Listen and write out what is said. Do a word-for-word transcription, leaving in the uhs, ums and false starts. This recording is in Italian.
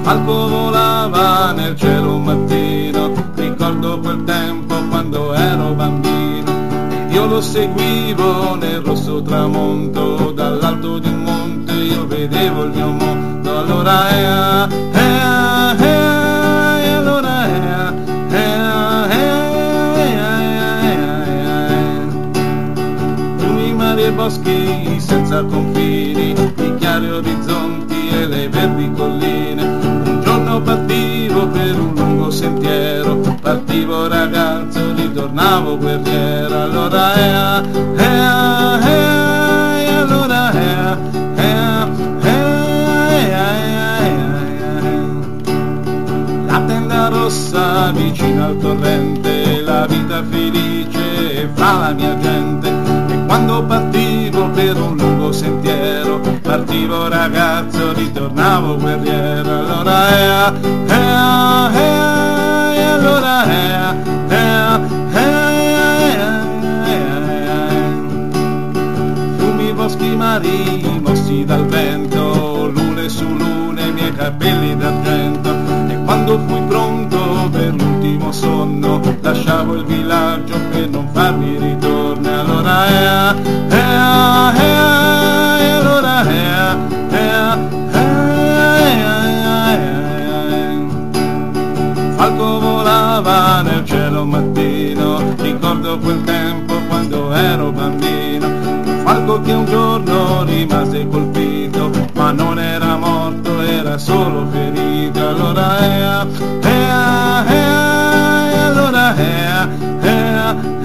falco volava nel cielo un mattino, ricordo quel tempo quando ero bambino, ed io lo seguivo nel rosso tramonto, dall'alto di un monte io vedevo il mio mondo. Allora ea, ea, ea, e allora ea, ea, ea, ea, ea, fiumi, mari e boschi senza confini, i chiari orizzonti e le verdi colline. Un giorno partivo per un lungo sentiero, partivo ragazzo, ritornavo guerriero. Allora ea, ea, ea, e allora ea, ea, ea, ea, ea, ea. La tenda rossa vicino al torrente, la vita felice fra la mia gente. E quando partivo per un lungo sentiero, partivo ragazzo, ritornavo guerriero. Allora ea, ea, ea, e allora ea, ea, ea, ea, ea. Fiumi, boschi, mari mossi dal vento, lune su lune, i miei capelli d'argento. E quando fui pronto per l'ultimo sonno, lasciavo il villaggio per non farmi ritorno. Allora ea, ea, ea, e allora ea, ea, ea, ea, ea. Falco volava nel cielo un mattino, ricordo quel tempo quando ero bambino. Un falco che un giorno rimase colpito, ma non era morto, era solo ferito. Allora ea, ea, ea, e allora ea, ea,